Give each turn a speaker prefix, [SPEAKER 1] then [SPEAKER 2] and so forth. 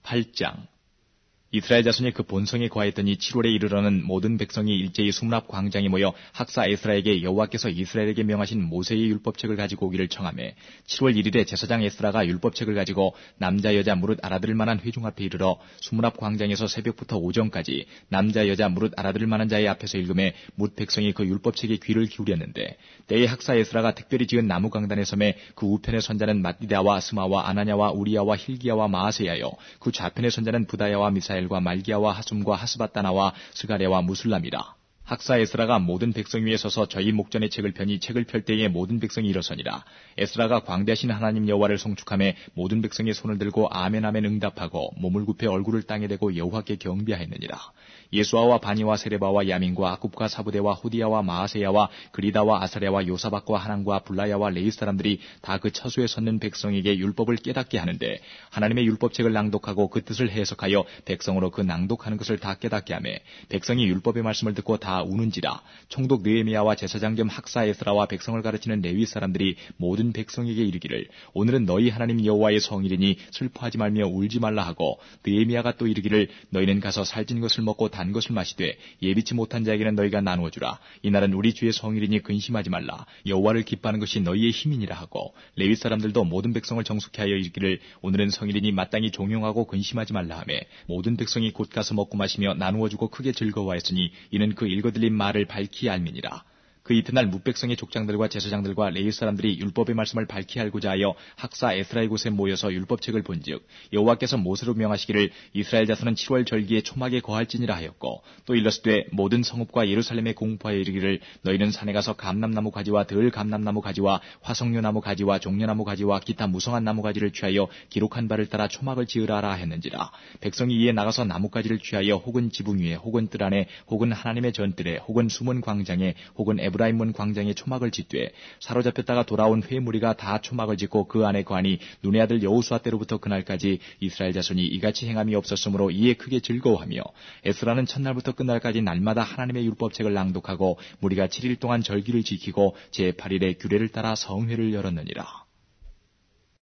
[SPEAKER 1] 8장. 이스라엘 자손이 그 본성에 거하였더니 7월에 이르러는 모든 백성이 일제히 수문앞 광장에 모여 학사 에스라에게 여호와께서 이스라엘에게 명하신 모세의 율법책을 가지고 오기를 청하매 7월 1일에 제사장 에스라가 율법책을 가지고 남자 여자 무릇 알아들을 만한 회중 앞에 이르러 수문앞 광장에서 새벽부터 오전까지 남자 여자 무릇 알아들을 만한 자의 앞에서 읽음에 뭇 백성이 그 율법책에 귀를 기울였는데 때에 학사 에스라가 특별히 지은 나무 강단의 섬에 그 우편의 선자는 mat디다와 스마와 아나냐와 우리야와 힐기야와 마아세야요 그 좌편의 선자는 부다야와 미사엘과 말기야와 하숨과 하스바다나와 스가랴와 무술람이라. 학사 에스라가 모든 백성 위에 서서 저희 목전의 책을 펴니 책을 펼 때에 모든 백성이 일어서니라. 에스라가 광대하신 하나님 여호와를 송축하며 모든 백성의 손을 들고 아멘 아멘 응답하고 몸을 굽혀 얼굴을 땅에 대고 여호와께 경배하였느니라. 예수아와 바니와 세레바와 야민과 아굽과 사부대와 호디야와 마아세야와 그리다와 아사랴와 요사박과 하난과 블라야와 레이 사람들이 다 그 처소에 섰는 백성에게 율법을 깨닫게 하는데 하나님의 율법책을 낭독하고 그 뜻을 해석하여 백성으로 그 낭독하는 것을 다 깨닫게 하며 백성이 율법의 말씀을 듣고 다 우는지라. 총독 느헤미야와 제사장 겸 학사 에스라와 백성을 가르치는 레위 사람들이 모든 백성에게 이르기를 오늘은 너희 하나님 여호와의 성일이니 슬퍼하지 말며 울지 말라 하고 느헤미야가 또 이르기를 너희는 가서 살찐 것을 먹고 단 것을 마시되 예비치 못한 자에게는 너희가 나누어 주라. 이날은 우리 주의 성일이니 근심하지 말라. 여호와를 기뻐하는 것이 너희의 힘이니라 하고 레위 사람들도 모든 백성을 정숙케 하여 이르기를 오늘은 성일이니 마땅히 종용하고 근심하지 말라 하며 모든 백성이 곧 가서 먹고 마시며 나누어 주고 크게 즐거워하였으니 이는 그 읽어들린 말을 밝히 알미니라. 그 이튿날 뭇백성의 족장들과 제사장들과 레위 사람들이 율법의 말씀을 밝히 알고자 하여 학사 에스라의 곳에 모여서 율법책을 본즉 여호와께서 모세로 명하시기를 이스라엘 자손은 7월 절기에 초막에 거할지니라 하였고 또 일렀으되 모든 성읍과 예루살렘에 공포하여 이르기를 너희는 산에 가서 감람나무 가지와 들 감람나무 가지와 화석류나무 가지와 종려나무 가지와 기타 무성한 나무 가지를 취하여 기록한 바를 따라 초막을 지으라라 했는지라. 백성이 이에 나가서 나뭇가지를 취하여 혹은 지붕 위에 혹은 뜰 안에 혹은 하나님의 전뜰에 혹은 숨은 광장에 혹은 에브라임문 광장에 초막을 짓되 사로잡혔다가 돌아온 회무리가 다 초막을 짓고 그 안에 거하니 눈의 아들 여호수아 때로부터 그날까지 이스라엘 자손이 이같이 행함이 없었으므로 이에 크게 즐거워하며 에스라는 첫날부터 끝날까지 날마다 하나님의 율법책을 낭독하고 무리가 7일 동안 절기를 지키고 제8일에 규례를 따라 성회를 열었느니라.